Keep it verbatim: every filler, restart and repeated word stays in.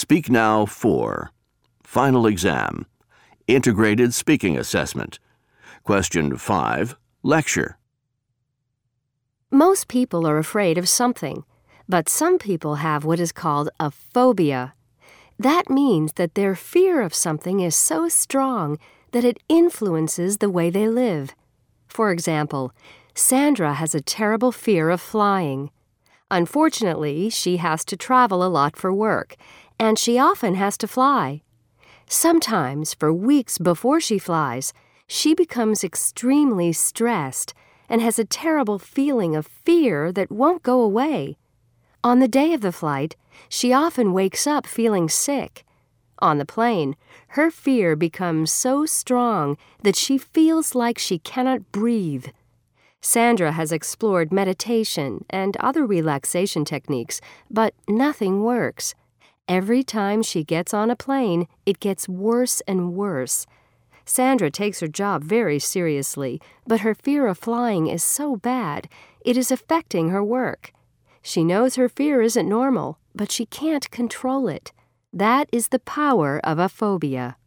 Speak Now four. Final exam. Integrated speaking assessment. Question five. Lecture. Most people are afraid of something, but some people have what is called a phobia. That means that their fear of something is so strong that it influences the way they live. For example, Sandra has a terrible fear of flying. Unfortunately, she has to travel a lot for work, and she often has to fly. Sometimes, for weeks before she flies, she becomes extremely stressed and has a terrible feeling of fear that won't go away. On the day of the flight, she often wakes up feeling sick. On the plane, her fear becomes so strong that she feels like she cannot breathe. Sandra has explored meditation and other relaxation techniques, but nothing works. Every time she gets on a plane, it gets worse and worse. Sandra takes her job very seriously, but her fear of flying is so bad, it is affecting her work. She knows her fear isn't normal, but she can't control it. That is the power of a phobia.